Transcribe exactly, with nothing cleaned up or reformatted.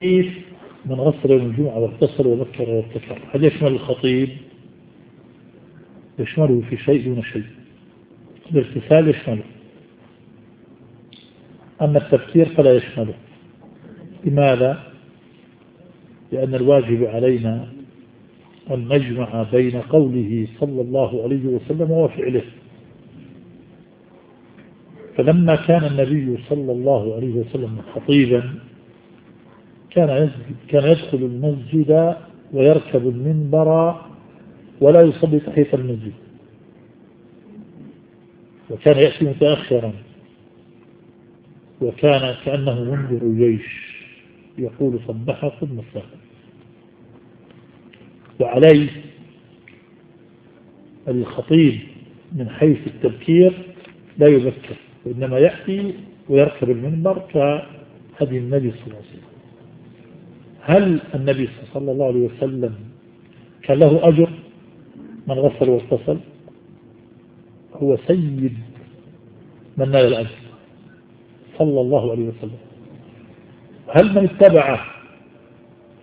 كيف من غسل يوم الجمعة واغتسل وذكر وارتفع، هل يشمل الخطيب؟ يشمله في شيء دون شيء. الاغتسال يشمله، أما التفكير فلا يشمله. لماذا؟ لأن الواجب علينا أن نجمع بين قوله صلى الله عليه وسلم وفعله. فلما كان النبي صلى الله عليه وسلم خطيبا كان كان يدخل المسجد ويركب المنبر ولا يصلي تحية المسجد، وكان يأتي متأخرا، وكان كأنه منذر جيش يقول صبحكم مساء. وعليه الخطيب من حيث التبكير لا يبكر، وإنما يأتي ويركب المنبر كهدي النبي صلى الله عليه وسلم. هل النبي صلى الله عليه وسلم كان له أجر من غسل واغتسل؟ هو سيد من نال الأجر صلى الله عليه وسلم. هل من اتبعه